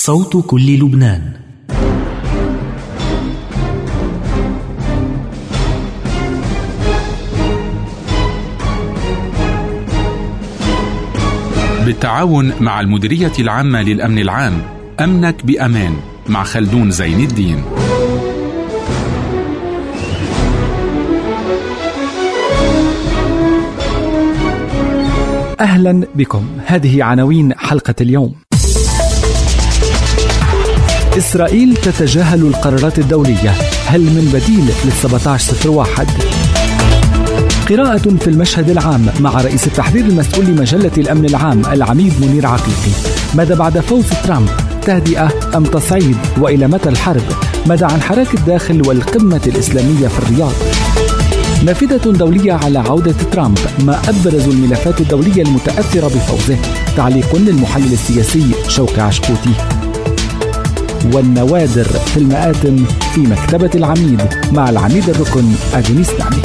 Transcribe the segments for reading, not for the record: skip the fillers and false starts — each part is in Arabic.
صوت كل لبنان. بالتعاون مع المديرية العامة للأمن العام، أمنك بأمان، مع خلدون زين الدين. أهلا بكم. هذه عناوين حلقة اليوم. إسرائيل تتجاهل القرارات الدولية، هل من بديل لل1701؟ قراءة في المشهد العام مع رئيس التحرير المسؤول لمجلة الأمن العام العميد منير عقيقي. ماذا بعد فوز ترامب؟ تهدئة أم تصعيد؟ وإلى متى الحرب؟ ماذا عن حراك الداخل والقمة الإسلامية في الرياض؟ نافذة دولية على عودة ترامب، ما أبرز الملفات الدولية المتأثرة بفوزه؟ تعليق للمحلل السياسي شوقي عشقوتي. والنوادر في المآتم في مكتبة العميد مع العميد الركن أدونيس نعمي.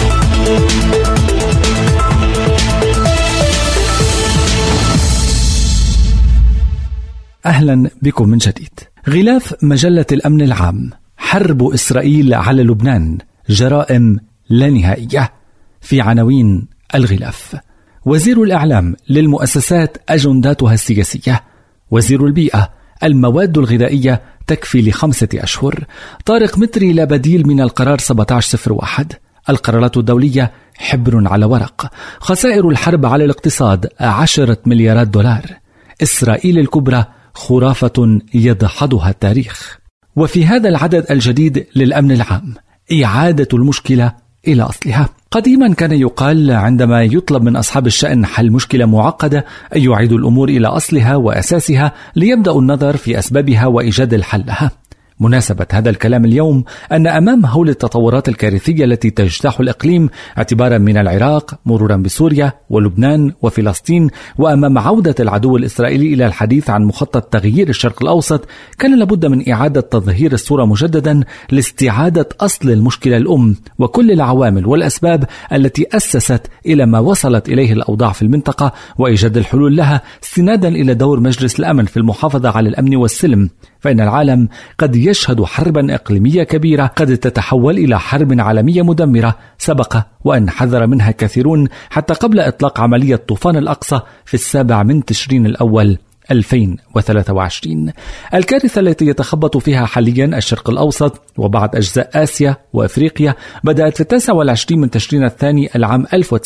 أهلا بكم من جديد. غلاف مجلة الأمن العام: حرب إسرائيل على لبنان، جرائم لا نهائية. في عناوين الغلاف: وزير الإعلام: للمؤسسات أجنداتها السياسية. وزير البيئة: المواد الغذائية تكفي ل5 أشهر. طارق متري: لا بديل من القرار 1701. القرارات الدولية حبر على ورق. خسائر الحرب على الاقتصاد 10 مليارات دولار. إسرائيل الكبرى خرافة يدحضها التاريخ. وفي هذا العدد الجديد للأمن العام: إعادة المشكلة إلى أصلها. قديما كان يقال عندما يطلب من أصحاب الشأن حل مشكلة معقدة أن يعيدوا الأمور إلى أصلها وأساسها ليبدأوا النظر في أسبابها وإيجاد الحل لها. مناسبة هذا الكلام اليوم أن أمام هول التطورات الكارثية التي تجتاح الإقليم اعتبارا من العراق مرورا بسوريا ولبنان وفلسطين، وأمام عودة العدو الإسرائيلي إلى الحديث عن مخطط تغيير الشرق الأوسط، كان لابد من إعادة تظهير الصورة مجددا لاستعادة أصل المشكلة الأم وكل العوامل والأسباب التي أسست إلى ما وصلت إليه الأوضاع في المنطقة، وإيجاد الحلول لها استنادا إلى دور مجلس الأمن في المحافظة على الأمن والسلم. فإن العالم قد يشهد حربا إقليمية كبيرة قد تتحول إلى حرب عالمية مدمرة سبق وأن حذر منها كثيرون حتى قبل إطلاق عملية طوفان الأقصى في 7 تشرين الأول 2023. الكارثة التي يتخبط فيها حاليا الشرق الأوسط وبعض أجزاء آسيا وأفريقيا بدأت في 29 تشرين الثاني العام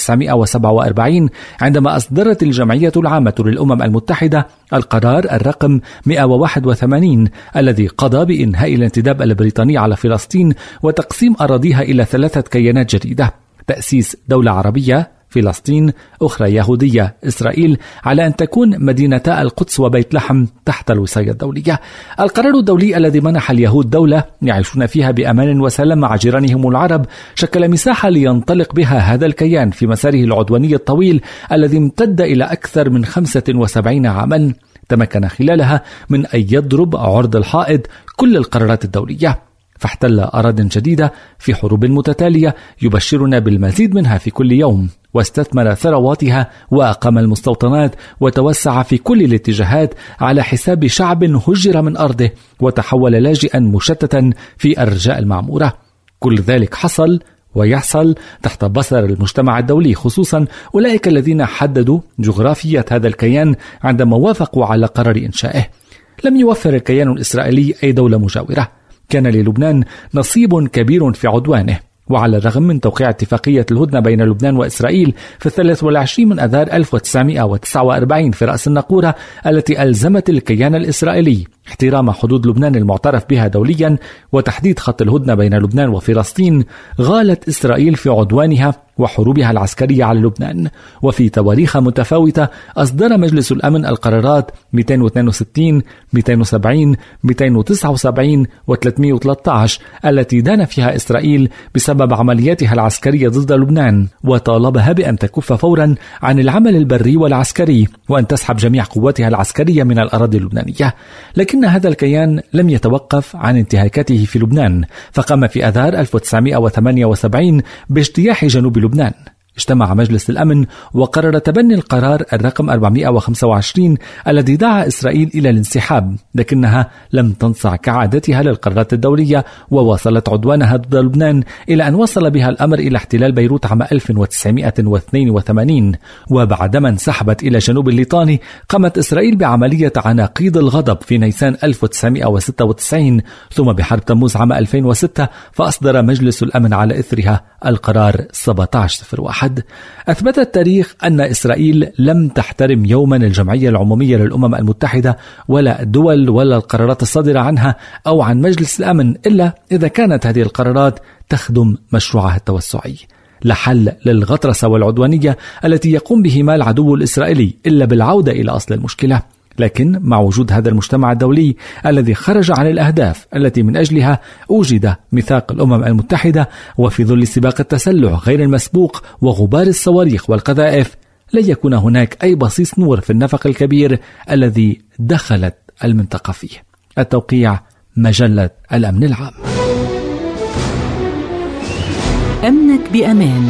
1947 عندما أصدرت الجمعية العامة للأمم المتحدة القرار الرقم 181 الذي قضى بإنهاء الانتداب البريطاني على فلسطين وتقسيم أراضيها إلى 3 كيانات جديدة: تأسيس دولة عربية فلسطين، أخرى يهودية إسرائيل، على أن تكون مدينتا القدس وبيت لحم تحت الوصاية الدولية. القرار الدولي الذي منح اليهود دولة يعيشون فيها بأمان وسلام مع جيرانهم العرب شكل مساحة لينطلق بها هذا الكيان في مساره العدواني الطويل الذي امتد إلى أكثر من 75 عاما. تمكن خلالها من أن يضرب عرض الحائط كل القرارات الدولية، فاحتل أراضٍ جديدة في حروب متتالية يبشرنا بالمزيد منها في كل يوم، واستثمر ثرواتها وأقام المستوطنات وتوسع في كل الاتجاهات على حساب شعب هجر من أرضه وتحول لاجئا مشتتا في أرجاء المعمورة. كل ذلك حصل ويحصل تحت بصر المجتمع الدولي، خصوصا أولئك الذين حددوا جغرافية هذا الكيان عندما وافقوا على قرار إنشائه. لم يوفر الكيان الإسرائيلي أي دولة مجاورة. كان للبنان نصيب كبير في عدوانه، وعلى الرغم من توقيع اتفاقية الهدنة بين لبنان وإسرائيل في 23 من أذار 1949 في رأس الناقورة التي ألزمت الكيان الإسرائيلي احترام حدود لبنان المعترف بها دوليا وتحديد خط الهدنة بين لبنان وفلسطين، غالت إسرائيل في عدوانها وحروبها العسكرية على لبنان. وفي تواريخ متفاوتة أصدر مجلس الأمن القرارات 262 270 279 و313 التي دان فيها إسرائيل بسبب عملياتها العسكرية ضد لبنان، وطالبها بأن تكف فورا عن العمل البري والعسكري وأن تسحب جميع قواتها العسكرية من الأراضي اللبنانية. لكن هذا الكيان لم يتوقف عن انتهاكاته في لبنان، فقام في أذار 1978 باجتياح جنوب لبنان. اجتمع مجلس الأمن وقرر تبني القرار الرقم 425 الذي دعا إسرائيل إلى الانسحاب، لكنها لم تنصع كعادتها للقرارات الدولية وواصلت عدوانها ضد لبنان إلى أن وصل بها الأمر إلى احتلال بيروت عام 1982. وبعدما انسحبت إلى جنوب الليطاني قامت إسرائيل بعملية عناقيد الغضب في نيسان 1996 ثم بحرب تموز عام 2006 فأصدر مجلس الأمن على إثرها القرار 1701. أثبت التاريخ أن إسرائيل لم تحترم يوما الجمعية العمومية للأمم المتحدة ولا الدول ولا القرارات الصادرة عنها أو عن مجلس الأمن إلا إذا كانت هذه القرارات تخدم مشروعها التوسعي. لا حل للغطرسة والعدوانية التي يقوم بهما العدو الإسرائيلي إلا بالعودة إلى أصل المشكلة. لكن مع وجود هذا المجتمع الدولي الذي خرج عن الأهداف التي من أجلها أوجد ميثاق الأمم المتحدة، وفي ظل سباق التسلح غير المسبوق وغبار الصواريخ والقذائف، لن يكون هناك أي بصيص نور في النفق الكبير الذي دخلت المنطقة فيه. التوقيع مجلة الأمن العام. أمنك بأمان.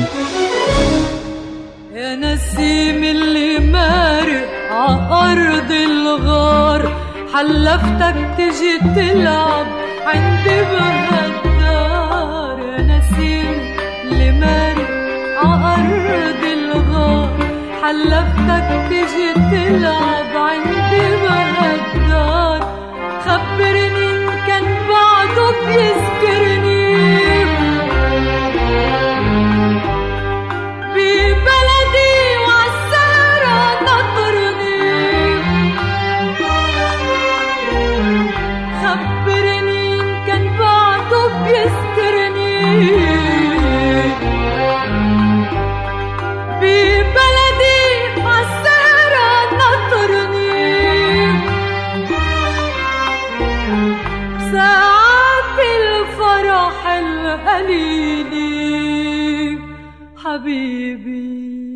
يا نسيم اللي مارق عأرض الغار، حلفتك تجي تلعب عندي بهالدار. يا نسيم اللي مارق عأرض الغار، حلفتك تجي تلعب عندي بهالدار. خبرني إن كان بعده بيذكرني ببلدي وعالسهرة نطرني. خبرني إن كان بعده بيذكرني ببلدي وعالسهرة نطرني. بساعات الفرح القليلي حبيبي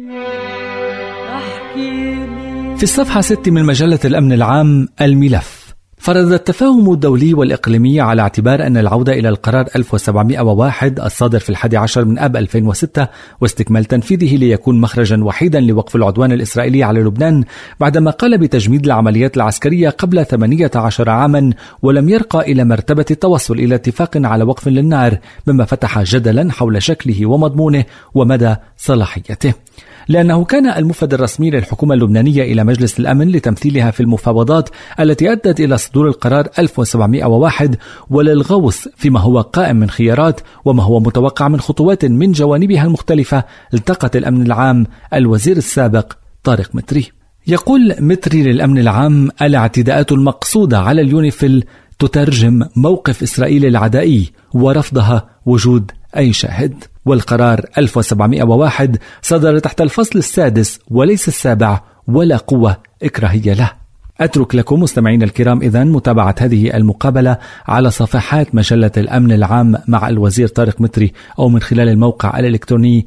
احكيلي. في الصفحة 6 من مجلة الأمن العام الملف، فرض التفاهم الدولي والإقليمي على اعتبار أن العودة إلى القرار 1701 الصادر في 11 من آب 2006 واستكمال تنفيذه ليكون مخرجا وحيدا لوقف العدوان الإسرائيلي على لبنان، بعدما قال بتجميد العمليات العسكرية قبل 18 عاما ولم يرقى إلى مرتبة التوصل إلى اتفاق على وقف للنار، مما فتح جدلا حول شكله ومضمونه ومدى صلاحيته. لأنه كان المفد الرسمي للحكومة اللبنانية إلى مجلس الأمن لتمثيلها في المفاوضات التي أدت إلى صدور القرار 1701 وللغوص فيما هو قائم من خيارات وما هو متوقع من خطوات من جوانبها المختلفة، التقت الأمن العام الوزير السابق طارق متري. يقول متري للأمن العام: الاعتداءات المقصودة على اليونيفيل تترجم موقف إسرائيل العدائي ورفضها وجود أي شاهد. والقرار 1701 صدر تحت الفصل السادس وليس السابع ولا قوة إكراهية له. أترك لكم مستمعين الكرام إذن متابعة هذه المقابلة على صفحات مجلة الأمن العام مع الوزير طارق متري أو من خلال الموقع الإلكتروني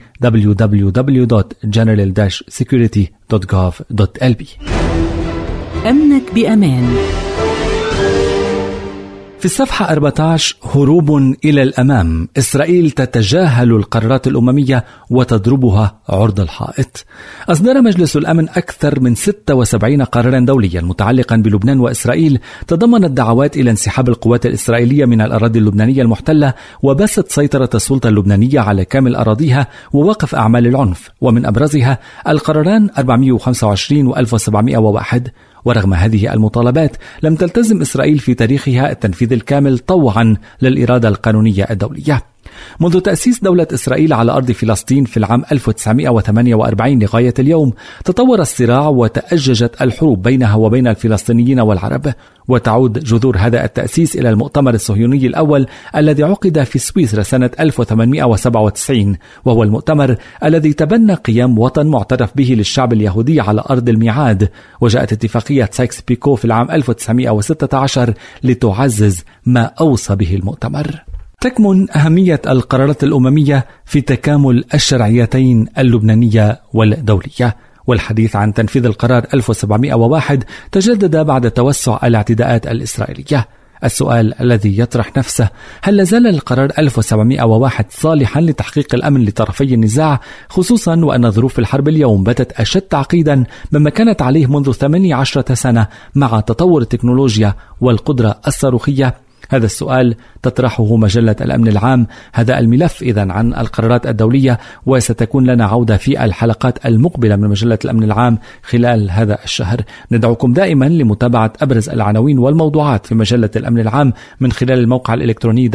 www.general-security.gov.lb. أمنك بأمان. في الصفحة 14 هروب إلى الأمام، إسرائيل تتجاهل القرارات الأممية وتضربها عرض الحائط. أصدر مجلس الأمن أكثر من 76 قرارا دوليا متعلقا بلبنان وإسرائيل تضمنت دعوات إلى انسحاب القوات الإسرائيلية من الأراضي اللبنانية المحتلة وبسط سيطرة السلطة اللبنانية على كامل أراضيها ووقف أعمال العنف، ومن أبرزها القراران 425 و 1701. ورغم هذه المطالبات لم تلتزم إسرائيل في تاريخها التنفيذ الكامل طوعا للإرادة القانونية الدولية. منذ تأسيس دولة إسرائيل على أرض فلسطين في العام 1948 لغاية اليوم تطور الصراع وتأججت الحروب بينها وبين الفلسطينيين والعرب، وتعود جذور هذا التأسيس إلى المؤتمر الصهيوني الأول الذي عقد في سويسرا سنة 1897، وهو المؤتمر الذي تبنى قيام وطن معترف به للشعب اليهودي على أرض الميعاد. وجاءت اتفاقية سايكس بيكو في العام 1916 لتعزز ما أوصى به المؤتمر. تكمن أهمية القرارات الأممية في تكامل الشرعيتين اللبنانية والدولية، والحديث عن تنفيذ القرار 1701 تجدد بعد توسع الاعتداءات الإسرائيلية. السؤال الذي يطرح نفسه: هل لازال القرار 1701 صالحا لتحقيق الأمن لطرفي النزاع، خصوصا وأن ظروف الحرب اليوم باتت أشد تعقيدا مما كانت عليه منذ 18 سنة مع تطور التكنولوجيا والقدرة الصاروخية؟ هذا السؤال تطرحه مجلة الأمن العام. هذا الملف إذن عن القرارات الدولية، وستكون لنا عودة في الحلقات المقبلة من مجلة الأمن العام خلال هذا الشهر. ندعوكم دائما لمتابعة أبرز العناوين والموضوعات في مجلة الأمن العام من خلال الموقع الإلكتروني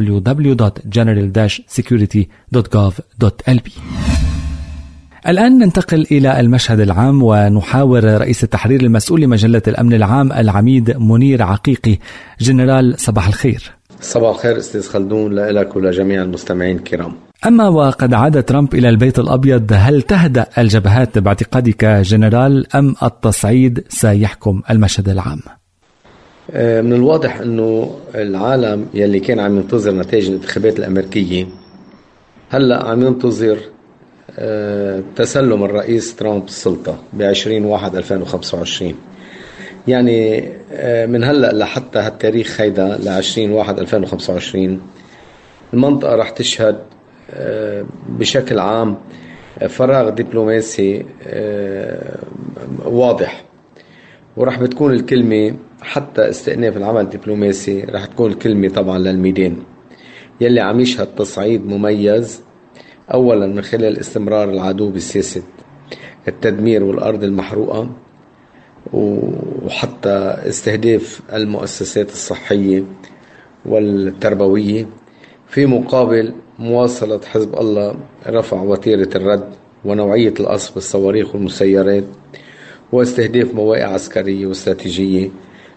www.general-security.gov.lb. الآن ننتقل إلى المشهد العام ونحاور رئيس التحرير المسؤول لمجلة الأمن العام العميد منير عقيقي. جنرال، صباح الخير. صباح الخير أستاذ خلدون، لك ولجميع المستمعين الكرام. أما وقد عاد ترامب إلى البيت الأبيض، هل تهدأ الجبهات باعتقادك جنرال أم التصعيد سيحكم المشهد العام؟ من الواضح أنه العالم يلي كان عم ينتظر نتائج الانتخابات الأمريكية هلأ عم ينتظر تسلم الرئيس ترامب السلطة ب20/1/2025. يعني من هلأ لحتى هالتاريخ هيدا ل20/1/2025 المنطقة رح تشهد بشكل عام فراغ دبلوماسي واضح، ورح بتكون الكلمة حتى استئناف العمل الدبلوماسي رح تكون الكلمة طبعا للميدان يلي عم يشهد تصعيد مميز، أولا من خلال استمرار العدو بسياسة التدمير والأرض المحروقة، وحتى استهداف المؤسسات الصحية والتربوية، في مقابل مواصلة حزب الله رفع وتيرة الرد ونوعية القصف بالصواريخ والمسيرات، واستهداف مواقع عسكرية واستراتيجية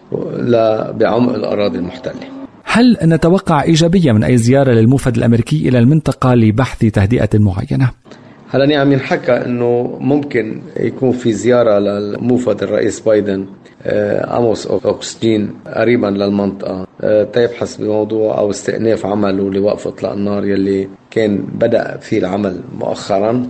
بعمق الأراضي المحتلة. هل نتوقع إيجابية من أي زيارة للموفد الأمريكي إلى المنطقة لبحث تهدئة معينة؟ هلا عم ينحكى أنه ممكن يكون في زيارة للموفد الرئيس بايدن أموس أوغستين قريبا للمنطقة تيبحث بموضوع أو استئناف عمله لوقف إطلاق النار يلي كان بدأ فيه العمل مؤخرا.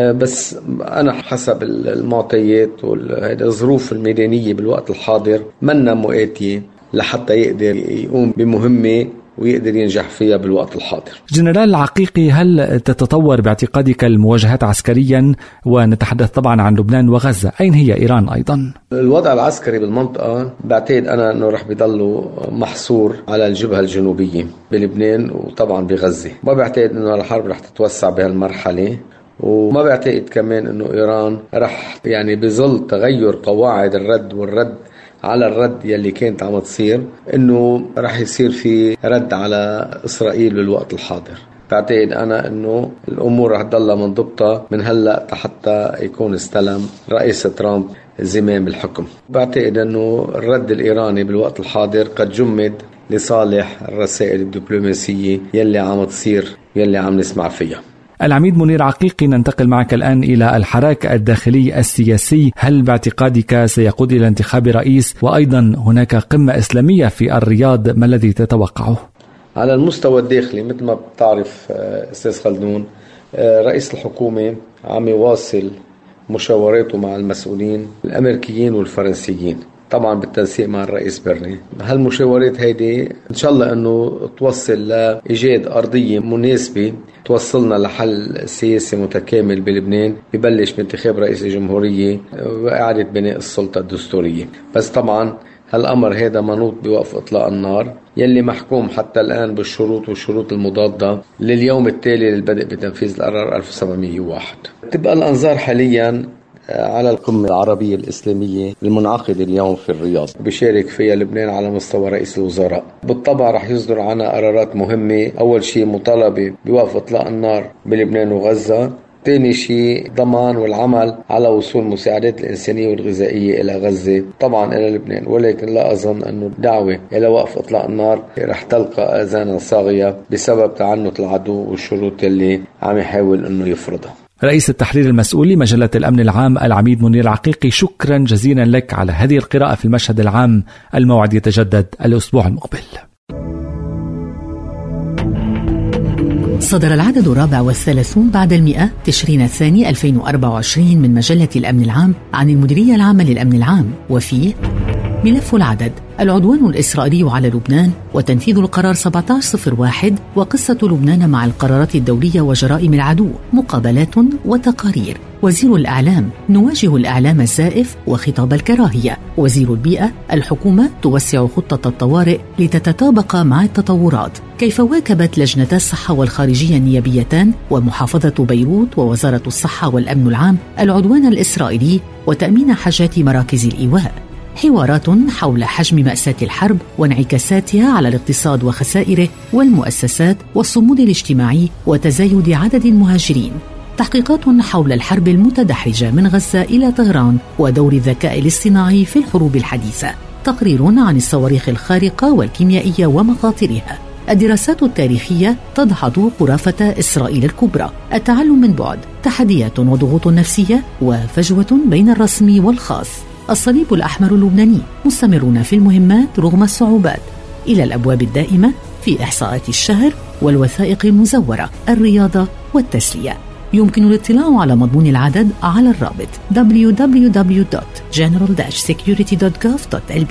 بس أنا حسب المعطيات والظروف الميدانية بالوقت الحاضر منا مؤاتية لحتى يقدر يقوم بمهمة ويقدر ينجح فيها بالوقت الحاضر. جنرال العقيقي، هل تتطور باعتقادك المواجهات عسكريا؟ ونتحدث طبعا عن لبنان وغزة، أين هي إيران أيضا؟ الوضع العسكري بالمنطقة بعتقد أنا أنه رح بيضله محصور على الجبهة الجنوبية بلبنان وطبعا بغزة. ما بعتقد أنه الحرب رح تتوسع بهالمرحلة، وما بعتقد كمان أنه إيران رح بظل تغير قواعد الرد والرد على الرد يلي كانت عم تصير، انه رح يصير في رد على اسرائيل بالوقت الحاضر. بعتقد انا انه الامور رح تضلها منضبطه من هلا حتى يكون استلم رئيس ترامب زمام الحكم. بعتقد انه الرد الايراني بالوقت الحاضر قد جمد لصالح الرسائل الدبلوماسيه يلي عم تصير يلي عم نسمع فيها. العميد منير عقيقي، ننتقل معك الآن إلى الحراك الداخلي السياسي. هل باعتقادك سيقود إلى انتخاب رئيس؟ وأيضا هناك قمة إسلامية في الرياض، ما الذي تتوقعه؟ على المستوى الداخلي مثل ما بتعرف أستاذ خلدون، رئيس الحكومة عم يواصل مشاوراته مع المسؤولين الأمريكيين والفرنسيين، طبعا بالتنسيق مع الرئيس برني. هالمشاورات هيدي إن شاء الله أنه توصل لإيجاد أرضية مناسبة توصلنا لحل سياسي متكامل بلبنان، يبلش بانتخاب رئيس الجمهورية وإعادة بناء السلطة الدستورية. بس طبعا هالأمر هذا منوط بوقف إطلاق النار يلي محكوم حتى الآن بالشروط والشروط المضادة لليوم التالي للبدء بتنفيذ القرار 1701. تبقى الأنظار حاليا على القمة العربية الإسلامية المنعقدة اليوم في الرياض، بيشارك فيها لبنان على مستوى رئيس الوزراء. بالطبع رح يصدر عنها قرارات مهمة. أول شيء مطالبة بوقف إطلاق النار بلبنان وغزة، ثاني شيء ضمان والعمل على وصول مساعدات الإنسانية والغذائية إلى غزة طبعا إلى لبنان. ولكن لا أظن أنه الدعوة إلى وقف إطلاق النار رح تلقى آذانا صاغية بسبب تعنت العدو والشروط اللي عم يحاول أنه يفرضها. رئيس التحرير المسؤول لمجلة الأمن العام العميد منير عقيقي، شكرا جزيلا لك على هذه القراءة في المشهد العام. الموعد يتجدد الأسبوع المقبل. صدر العدد 34 بعد 100 تشرين الثاني 2024 من مجلة الأمن العام عن المديرية العامة للأمن العام، وفيه ملف العدد العدوان الإسرائيلي على لبنان وتنفيذ القرار 1701 وقصة لبنان مع القرارات الدولية وجرائم العدو، مقابلات وتقارير. وزير الإعلام: نواجه الإعلام الزائف وخطاب الكراهية. وزير البيئة: الحكومة توسع خطة الطوارئ لتتطابق مع التطورات. كيف واكبت لجنتا الصحة والخارجية النيابيتان ومحافظة بيروت ووزارة الصحة والأمن العام العدوان الإسرائيلي وتأمين حاجات مراكز الإيواء. حوارات حول حجم مأساة الحرب وانعكاساتها على الاقتصاد وخسائره والمؤسسات والصمود الاجتماعي وتزايد عدد المهاجرين. تحقيقات حول الحرب المتدحرجة من غزة إلى طهران ودور الذكاء الاصطناعي في الحروب الحديثة. تقرير عن الصواريخ الخارقة والكيميائية ومخاطرها. الدراسات التاريخية تدحض خرافة إسرائيل الكبرى. التعلم من بعد. تحديات وضغوط نفسية وفجوة بين الرسمي والخاص. الصليب الأحمر اللبناني مستمرون في المهمات رغم الصعوبات. إلى الأبواب الدائمة في إحصاءات الشهر والوثائق المزورة. الرياضة والتسلية. يمكن الاطلاع على مضمون العدد على الرابط www.general-security.gov.lb.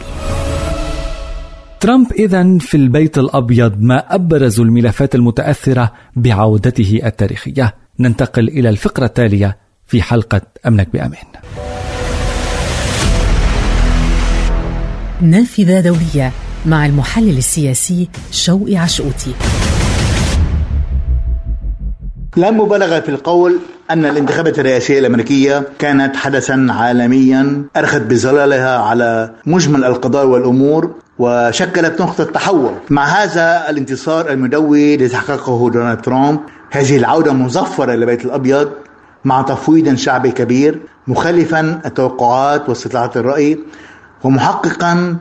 ترامب إذن في البيت الأبيض ما أبرز الملفات المتأثرة بعودته التاريخية. ننتقل إلى الفقرة التالية في حلقة أمنك بأمان. نافذة دولية مع المحلل السياسي شوقي عشقوتي. لا مبالغة في القول أن الانتخابات الرئاسية الأمريكية كانت حدثا عالميا أرخت بظلالها على مجمل القضايا والأمور وشكلت نقطة تحول. مع هذا الانتصار المدوي لتحققه دونالد ترامب، هذه العودة مظفرة لبيت الأبيض مع تفويض شعبي كبير مخالفا التوقعات واستطلاعات الرأي، ومحققا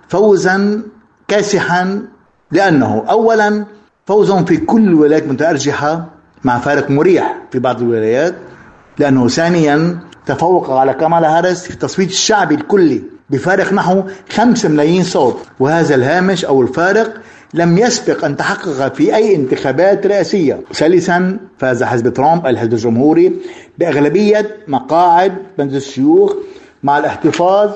فوزا كاسحا، لأنه أولا فوز في كل الولايات المتأرجحة مع فارق مريح في بعض الولايات، لأنه ثانيا تفوق على كامالا هاريس في التصويت الشعبي الكلي بفارق نحو 5 ملايين صوت، وهذا الهامش أو الفارق لم يسبق أن تحقق في أي انتخابات رئاسية. ثالثا فاز حزب ترامب الحزب الجمهوري بأغلبية مقاعد مجلس الشيوخ مع الاحتفاظ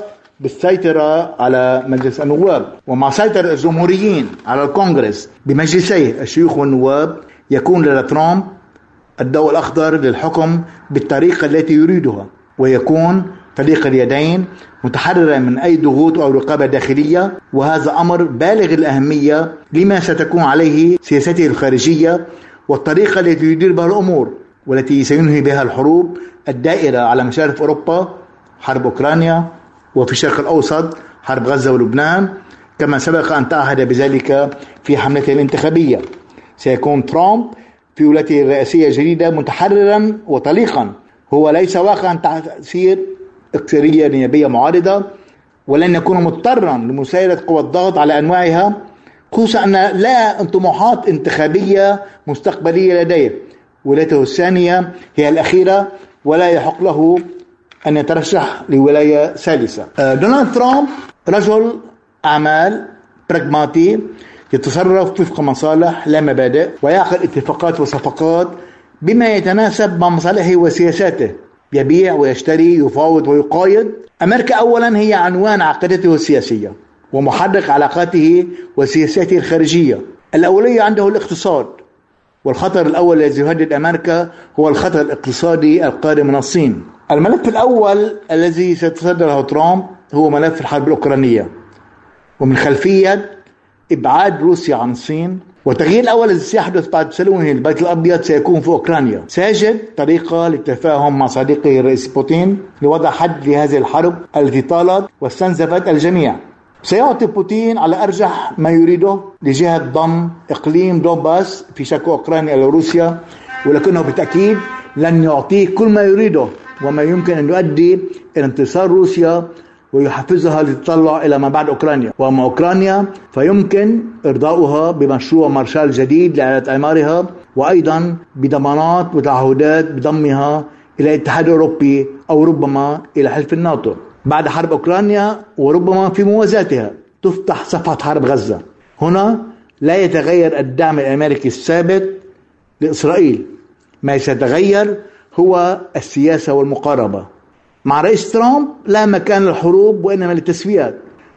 بالسيطرة على مجلس النواب، ومع سيطرة الجمهوريين على الكونغرس بمجلسيه الشيوخ والنواب يكون لدى ترامب الضوء الأخضر للحكم بالطريقة التي يريدها، ويكون طليق اليدين متحررا من أي ضغوط أو رقابة داخلية، وهذا أمر بالغ الأهمية لما ستكون عليه سياسته الخارجية والطريقة التي يدير بها الأمور، والتي سينهي بها الحروب الدائرة على مشارف أوروبا، حرب أوكرانيا، وفي الشرق الأوسط حرب غزة ولبنان، كما سبق أن تعهد بذلك في حملته الانتخابية. سيكون ترامب في ولايته الرئاسية الجديدة متحررا وطليقا، هو ليس واقعا تأثير اكثرية نيابية معارضة، ولن يكون مضطرا لمسايرة قوى الضغط على أنواعها، خصوصا أن لا طموحات انتخابية مستقبلية لديه. ولايته الثانية هي الأخيرة ولا يحق له أن يترشح لولاية ثالثة. دونالد ترامب رجل أعمال براغماتي يتصرف وفق مصالح لا مبادئ، ويعقد اتفاقات وصفقات بما يتناسب مع مصالحه وسياساته، يبيع ويشتري، يفاوض ويقايض. أمريكا أولا هي عنوان عقيدته السياسية ومحرك علاقاته وسياساته الخارجية. الأولية عنده الاقتصاد، والخطر الأول الذي يهدد أمريكا هو الخطر الاقتصادي القادم من الصين. الملف الأول الذي سيتصدر له ترامب هو ملف الحرب الأوكرانية، ومن خلفية إبعاد روسيا عن الصين. والتغيير الأول الذي سيحدث بعد سلومه البيت الأبيض سيكون في أوكرانيا. سيجد طريقة للتفاهم مع صديقه الرئيس بوتين لوضع حد لهذه الحرب التي طالت واستنزفت الجميع. سيعطي بوتين على أرجح ما يريده لجهة ضم إقليم دونباس في شرق أوكرانيا إلى روسيا، ولكنه بالتأكيد لن يعطيه كل ما يريده وما يمكن أن يؤدي إلى انتصار روسيا ويحفزها للتطلع إلى ما بعد أوكرانيا. وأما أوكرانيا فيمكن إرضاؤها بمشروع مارشال جديد لإعادة إعمارها، وأيضا بضمانات وتعهدات بضمها إلى الاتحاد الأوروبي أو ربما إلى حلف الناتو. بعد حرب أوكرانيا وربما في موازاتها تفتح صفحة حرب غزة. هنا لا يتغير الدعم الأمريكي الثابت لإسرائيل، ما سيتغير هو السياسة والمقاربة. مع رئيس ترامب لا مكان للحروب وإنما للتسويات،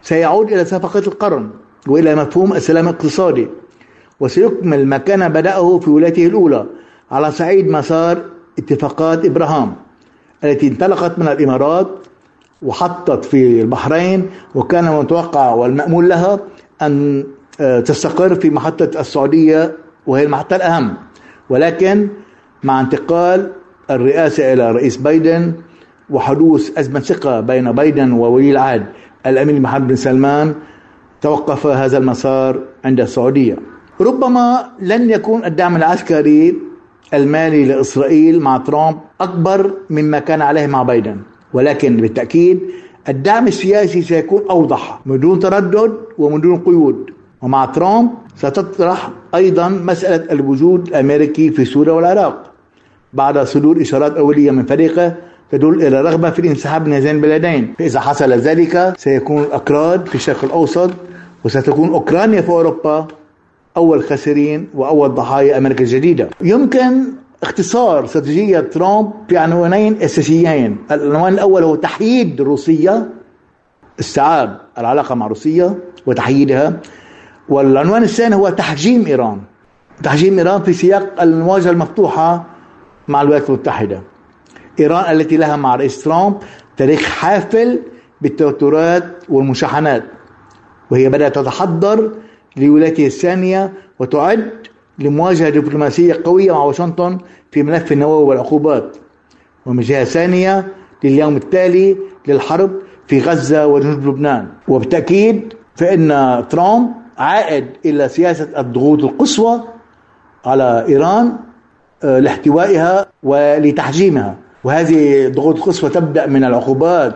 سيعود إلى صفقة القرن وإلى مفهوم السلام الاقتصادي، وسيكمل ما كان بدأه في ولايته الأولى على صعيد مسار اتفاقات إبراهام التي انطلقت من الإمارات وحطت في البحرين، وكان متوقع والمأمول لها أن تستقر في محطة السعودية وهي المحطة الأهم. ولكن مع انتقال الرئاسة إلى رئيس بايدن وحدوث أزمة ثقة بين بايدن وولي العهد الأمير محمد بن سلمان توقف هذا المسار عند السعودية. ربما لن يكون الدعم العسكري المالي لإسرائيل مع ترامب أكبر مما كان عليه مع بايدن، ولكن بالتأكيد الدعم السياسي سيكون أوضح من دون تردد ومن دون قيود. ومع ترامب ستطرح أيضا مسألة الوجود الأمريكي في سوريا والعراق بعد صدور إشارات أولية من فريقه تدل إلى رغبة في الانسحاب من هذين البلدين. فإذا حصل ذلك سيكون الأكراد في الشرق الأوسط وستكون أوكرانيا في أوروبا أول خاسرين وأول ضحايا أمريكا الجديدة. يمكن اختصار استراتيجية ترامب في عنوانين أساسيين. العنوان الأول هو تحييد روسيا، استيعاب العلاقة مع روسيا وتحييدها، والعنوان الثاني هو تحجيم إيران. تحجيم إيران في سياق المواجهة المفتوحة مع الولايات المتحدة. إيران التي لها مع رئيس ترامب تاريخ حافل بالتوترات والمشاحنات، وهي بدأت تتحضر لولايته الثانية وتعد لمواجهة دبلوماسية قوية مع واشنطن في ملف النووي والعقوبات، ومن جهة ثانية لليوم التالي للحرب في غزة وجنوب لبنان. وبالتأكيد فإن ترامب عائد إلى سياسة الضغوط القصوى على إيران لاحتوائها ولتحجيمها، وهذه الضغوط القصوى تبدأ من العقوبات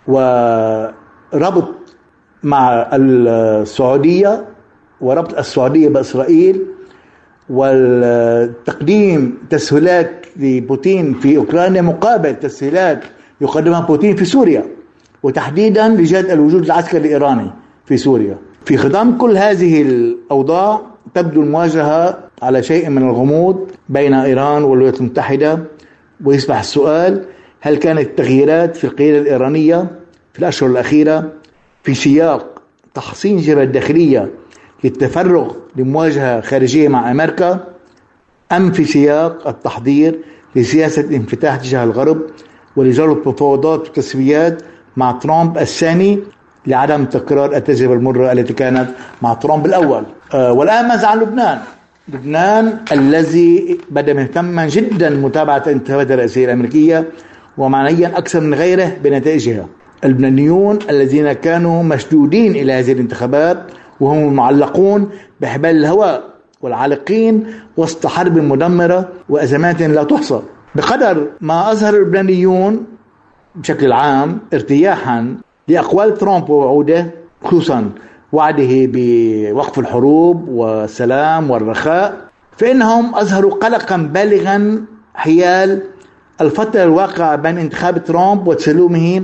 وربط مع السعودية وربط السعودية بإسرائيل والتقديم تسهيلات لبوتين في أوكرانيا مقابل تسهيلات يقدمها بوتين في سوريا، وتحديدا لجهة الوجود العسكري الإيراني في سوريا. في خضم كل هذه الأوضاع تبدو المواجهة على شيء من الغموض بين إيران والولايات المتحدة، ويصبح السؤال: هل كانت التغييرات في القيادة الإيرانية في الأشهر الأخيرة في سياق تحصين الجبهة الداخلية للتفرغ لمواجهة خارجية مع أمريكا، أم في سياق التحضير لسياسة الانفتاح تجاه الغرب ولجرب مفاوضات وتسويات مع ترامب الثاني لعدم تكرار التجربة المرة التي كانت مع ترامب الأول؟ والآن ماذا عن لبنان؟ لبنان الذي بدأ مهتما جدا متابعة الانتخابات الرئاسية الأمريكية ومعنيا أكثر من غيره بنتائجها. اللبنانيون الذين كانوا مشدودين إلى هذه الانتخابات وهم المعلقون بحبال الهواء والعالقين وسط حرب مدمرة وأزمات لا تحصى. بقدر ما أظهر اللبنانيون بشكل عام ارتياحا لأقوال ترامب ووعوده، خصوصا وعده بوقف الحروب والسلام والرخاء، فإنهم أظهروا قلقا بالغا حيال الفترة الواقعة بين انتخاب ترامب وتسلمه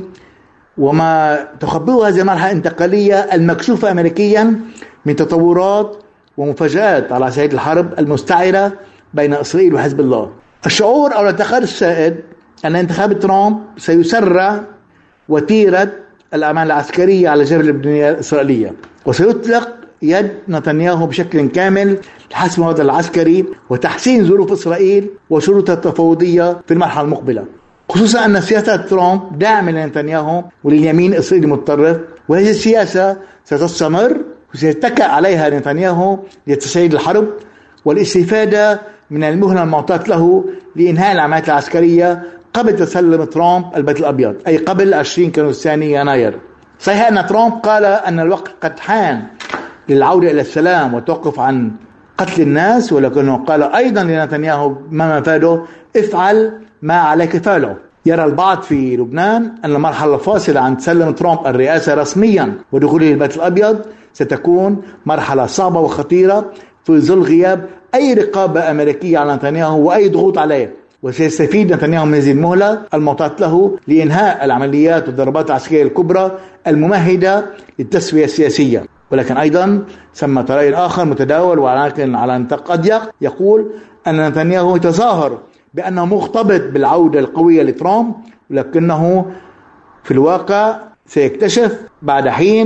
وما تخبره هذه المرحلة الانتقالية المكشوفة أمريكيا من تطورات ومفاجآت على سبيل الحرب المستعرة بين إسرائيل وحزب الله. الشعور أو الاعتقاد السائد أن انتخاب ترامب سيسرع وتيرة الأعمال العسكرية على الجبهة اللبنانية الإسرائيلية، وسيطلق يد نتنياهو بشكل كامل لحسم الوضع العسكري وتحسين ظروف إسرائيل وشروطها التفاوضية في المرحلة المقبلة، خصوصا أن سياسة ترامب داعمة لنتنياهو ولليمين الإسرائيلي المتطرف، وهذه السياسة ستستمر وسيتكأ عليها نتنياهو لتسعيد الحرب والاستفادة من المهلة المعطاة له لإنهاء العمليات العسكرية قبل تسلم ترامب البيت الأبيض، أي قبل 20 كانون الثاني يناير. صحيح أن ترامب قال أن الوقت قد حان للعودة إلى السلام والتوقف عن قتل الناس، ولكنه قال أيضا لنتنياهو ما مفاده: افعل ما عليك فعله. يرى البعض في لبنان أن المرحلة الفاصلة عن تسلم ترامب الرئاسة رسميا ودخوله البيت الأبيض ستكون مرحلة صعبة وخطيرة في ظل غياب أي رقابة أمريكية على نتنياهو وأي ضغوط عليه، وسيستفيد نتنياهو من هذه المهلة المعطاة له لإنهاء العمليات والضربات العسكرية الكبرى الممهدة للتسوية السياسية. ولكن أيضا ثم رأي آخر متداول ولكن على نطاق أضيق يقول أن نتنياهو يتظاهر بأنه مرتبط بالعودة القوية لترامب، ولكنه في الواقع سيكتشف بعد حين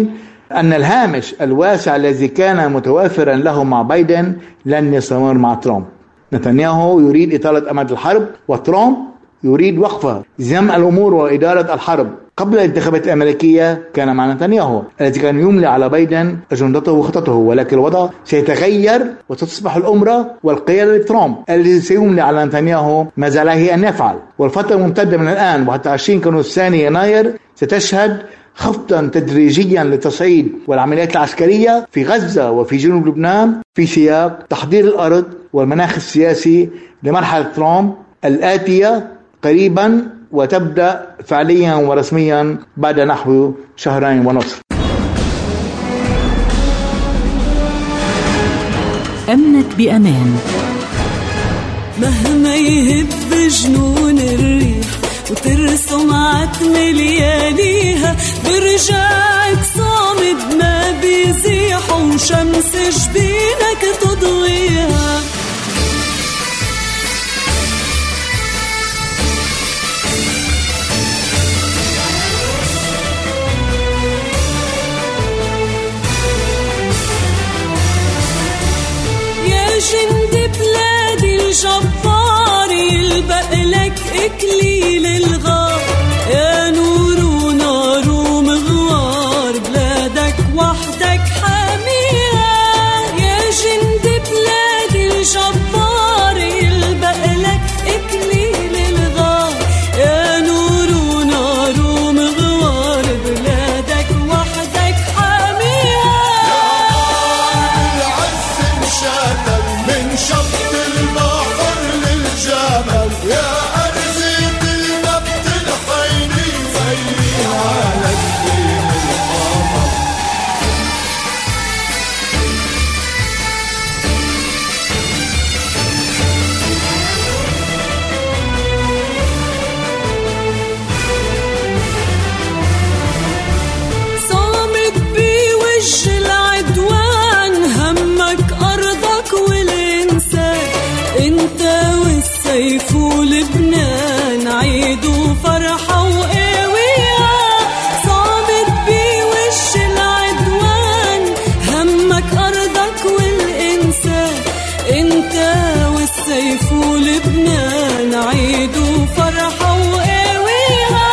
أن الهامش الواسع الذي كان متوافرا له مع بايدن لن يستمر مع ترامب. نتنياهو يريد إطالة أمد الحرب، وترامب يريد وقفها، زم الأمور وإدارة الحرب. قبل الانتخابات الأمريكية كان مع نتنياهو الذي كان يملي على بايدن أجندته وخطته، ولكن الوضع سيتغير وستصبح الأمرة والقيادة لترامب الذي سيملي على نتنياهو ما زال هي أن يفعل. والفترة الممتدة من الآن وحتى 20 كانون الثاني يناير ستشهد خفضا تدريجيا للتصعيد والعمليات العسكرية في غزة وفي جنوب لبنان في سياق تحضير الأرض والمناخ السياسي لمرحلة ترامب الآتية قريبا، وتبدأ فعليا ورسميا بعد نحو 2.5 شهر. أمنك بأمان. مهما يهب جنون الريح وترسم عتم لياليها، برجعك صامد ما بيزيح وشمس جبينك تضويها. جند بلادي الجبار يلبق لك إكليل الغار، يا نور ونار ومغوار بلادك وحدك حاميها. يا جند بلادي الجبار يلبق لك إكليل الغار، يا نور ونار ومغوار بلادك وحدك حاميها. من شط البحر للجبل يا أرزيت النبت الحيني زي على الدين القمر. صامت بوجه العدوان همك أرضك والإنسان، انت والسيف ولبنان عيدوا فرحة وقوية. صامت بوجه العدوان همك أرضك والإنسان، انت والسيف ولبنان عيدوا فرحة وقوية.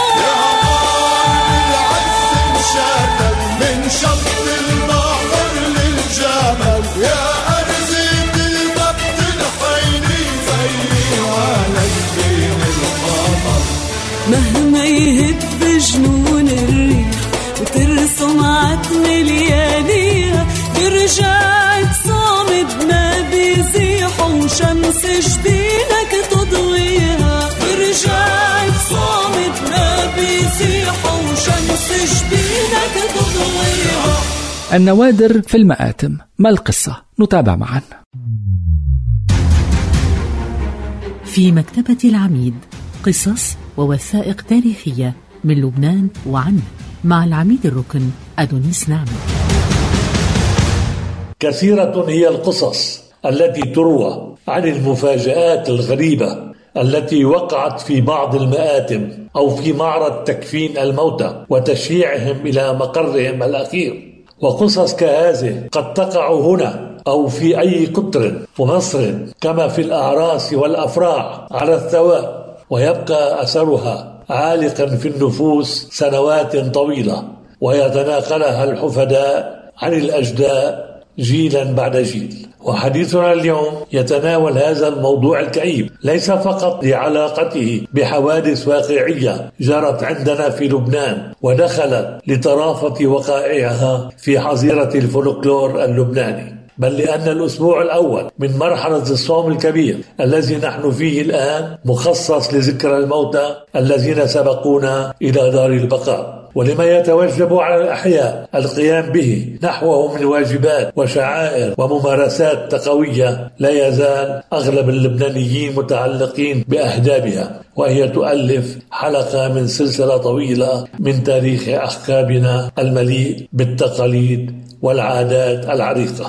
العز انشاتك من شط البحر للجبل يا أرزيت النبت الحيني زي على الدين القمر. مهما يهب جنون الريح وترسم عتم لياليها، برجعك صامد ما بيزيح وشمس جبينك تضويها. برجعك صامد ما بيزيح وشمس جبينك تضويها. النوادر في المآتم، ما القصة؟ نتابع معا. في مكتبة العميد قصص ووثائق تاريخية من لبنان وعنه، مع العميد الركن أدونيس نعمة. كثيرة هي القصص التي تروى عن المفاجآت الغريبة التي وقعت في بعض المآتم أو في معرض تكفين الموتى وتشييعهم إلى مقرهم الأخير. وقصص كهذه قد تقع هنا أو في أي قطر ومصر كما في الأعراس والأفراح على الثواب، ويبقى أثرها عالقا في النفوس سنوات طويلة، ويتناقلها الحفداء عن الأجداء جيلا بعد جيل. وحديثنا اليوم يتناول هذا الموضوع الكئيب، ليس فقط لعلاقته بحوادث واقعية جرت عندنا في لبنان ودخلت لطرافة وقائعها في حظيرة الفولكلور اللبناني، بل لأن الأسبوع الأول من مرحلة الصوم الكبير الذي نحن فيه الآن مخصص لذكرى الموتى الذين سبقونا إلى دار البقاء، ولما يتوجب على الأحياء القيام به نحوه من واجبات وشعائر وممارسات تقوية لا يزال أغلب اللبنانيين متعلقين بأهدابها، وهي تؤلف حلقة من سلسلة طويلة من تاريخ أحكامنا المليء بالتقاليد والعادات العريقة.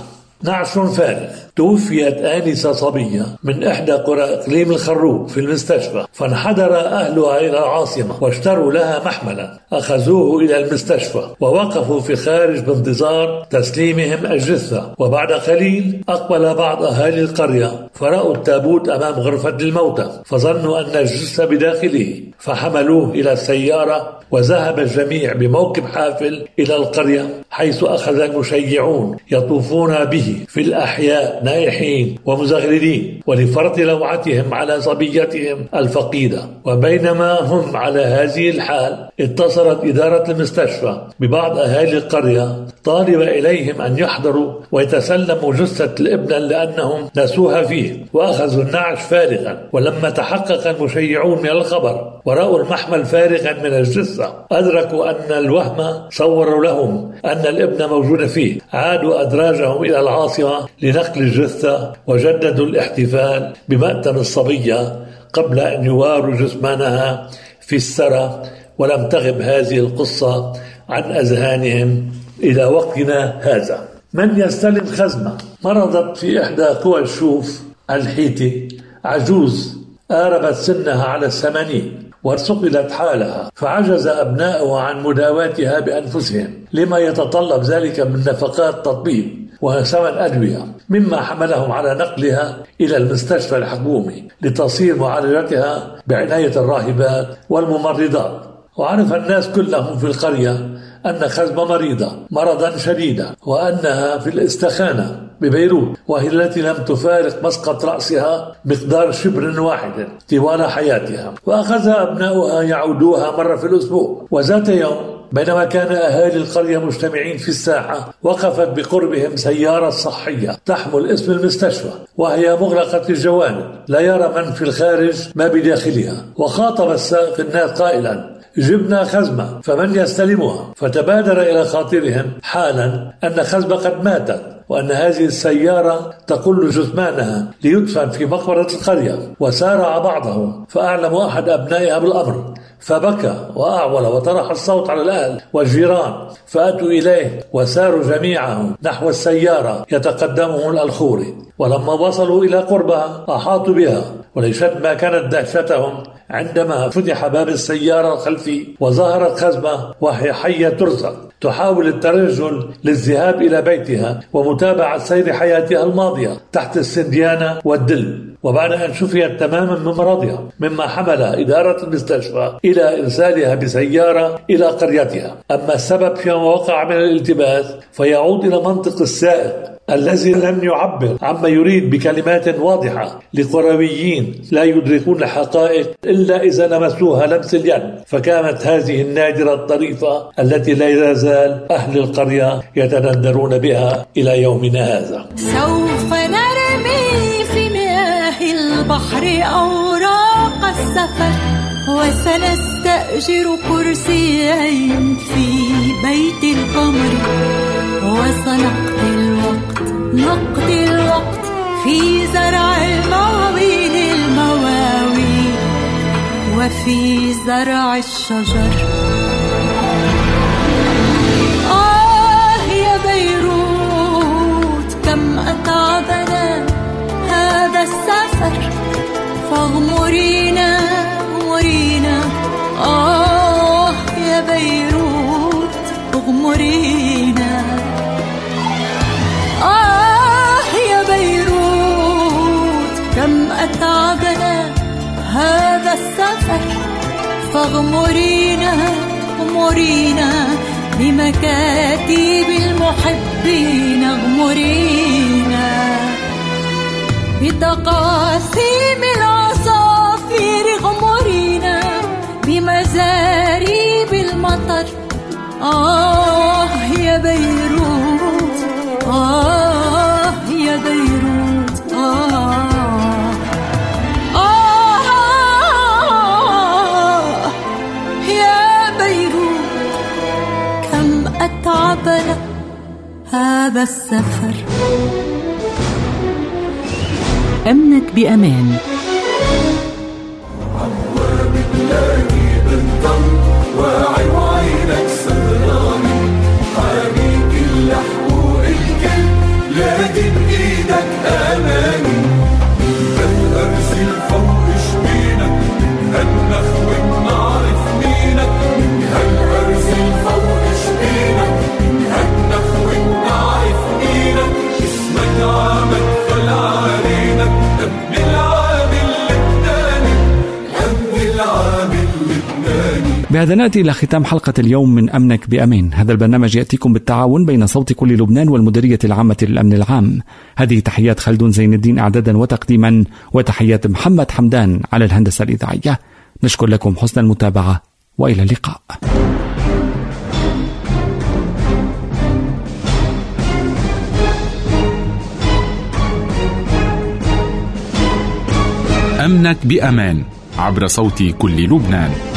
نعش فارغ. توفيت آنسة صبية من إحدى قرى إقليم الخروب في المستشفى، فانحدر أهلها إلى العاصمة واشتروا لها محملا، أخذوه إلى المستشفى ووقفوا في خارج بانتظار تسليمهم الجثة. وبعد قليل أقبل بعض أهالي القرية فرأوا التابوت أمام غرفة الموتى، فظنوا أن الجثة بداخله، فحملوه إلى السيارة وذهب الجميع بموكب حافل إلى القرية، حيث أخذ المشيعون يطوفون به في الأحياء نائحين ومزغللين ولفرط لوعتهم على صبيتهم الفقيدة. وبينما هم على هذه الحال اتصلت إدارة المستشفى ببعض أهالي القرية طالب إليهم أن يحضروا ويتسلموا جثة الابنة لأنهم نسوها فيه، وأخذوا النعش فارغا. ولما تحقق المشيعون من الخبر ورأوا المحمل فارغا من الجثة أدركوا أن الوهم صوروا لهم أن الابن موجود فيه. عادوا أدراجهم إلى العاصمة لنقل الجثة وجددوا الاحتفال بمأتم الصبية قبل أن يواروا جثمانها في السرى. ولم تغب هذه القصة عن أذهانهم إلى وقتنا هذا. من يستلم خزمة مرضت في إحدى قوى الشوف الحيتي عجوز آربت سنها على 80 وارتقلت حالها، فعجز أبناؤها عن مداواتها بأنفسهم لما يتطلب ذلك من نفقات تطبيب وثمن أدوية، مما حملهم على نقلها إلى المستشفى الحكومي لتصير معالجتها بعناية الراهبات والممرضات. وعرف الناس كلهم في القرية أن خزمة مريضة مرضا شديدا، وأنها في الاستخانة ببيروت، وهي التي لم تفارق مسقط رأسها مقدار شبر واحد طوال حياتها. وأخذ أبناؤها يعودوها مرة في الأسبوع. وذات يوم بينما كان أهالي القرية مجتمعين في الساحة وقفت بقربهم سيارة صحية تحمل اسم المستشفى، وهي مغلقة الجوانب لا يرى من في الخارج ما بداخلها. وخاطب السائق الناس قائلا: جبنا خزمة فمن يستلمها؟ فتبادر إلى خاطرهم حالا أن خزمة قد ماتت، وأن هذه السيارة تقل جثمانها ليدفن في مقبرة القرية. وسارع بعضهم فأعلم أحد أبنائها بالأمر، فبكى وأعول وطرح الصوت على الأهل والجيران، فأتوا إليه وساروا جميعهم نحو السيارة يتقدمهم الخوري. ولما وصلوا إلى قربها أحاطوا بها، وليست ما كانت دهشتهم عندما فتح باب السيارة الخلفي وظهرت خزمة وهي حية ترزق تحاول الترجل للذهاب إلى بيتها ومتابعة سير حياتها الماضية تحت السنديانة والدل. وبعد أن شفيت تماما من مرضها، مما حمل إدارة المستشفى إلى إرسالها بسيارة إلى قريتها. أما السبب فيما وقع من الالتباس فيعود إلى منطق السائق الذي لم يعبر عما يريد بكلمات واضحة لقرويين لا يدركون الحقائق إلا إذا لمسوها لمس اليد. فكانت هذه النادرة الطريفة التي لا يزال أهل القرية يتندرون بها إلى يومنا هذا. سوف نرمي في مياه البحر أوراق السفر، وسنستأجر كرسيين في بيت القمر، وسنقضي الوقت في زرع المواويل وفي زرع الشجر. يا بيروت كم أتعبنا هذا السفر، فاغمرينا يا بيروت اغمرينا. يا بيروت كم أتعبنا هذا السفر، فاغمرينا بمكاتب المحبين، اغمرينا بتقاسيم العصافير، اغمرينا بمزاريب المطر. يا بيروت يا بيروت يا بيروت كم أتعبنا هذا السفر. أمنك بأمان. واعي وعينك سهراني، حاميك اللحم والكل لكن لك أماني. هالأرزل فوق شبينك هالنخوة بنعرف مينك. هالأرزل فوق شبينك هالنخوة بنعرف مينك. اسمك عامل خل علينا أمن العامل اللبناني. أمن العامل اللبناني. بهذا نأتي إلى ختام حلقة اليوم من أمنك بأمان. هذا البرنامج يأتيكم بالتعاون بين صوت كل لبنان والمديرية العامة للأمن العام. هذه تحيات خلدون زين الدين إعدادا وتقديما، وتحيات محمد حمدان على الهندسة الإذاعية. نشكر لكم حسن المتابعة وإلى اللقاء. أمنك بأمان عبر صوت كل لبنان.